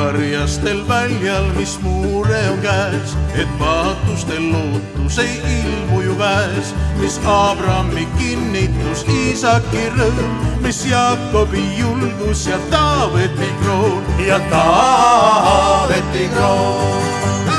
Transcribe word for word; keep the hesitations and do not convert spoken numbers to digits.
karjastel väljal, mis muure on käes, et pahatustel lootus ei ilmu ju käes, mis Abrami kinnitus, Iisaki rõõm, mis Jaakobi julgus ja Taaveti kroon ja Taaveti kroon.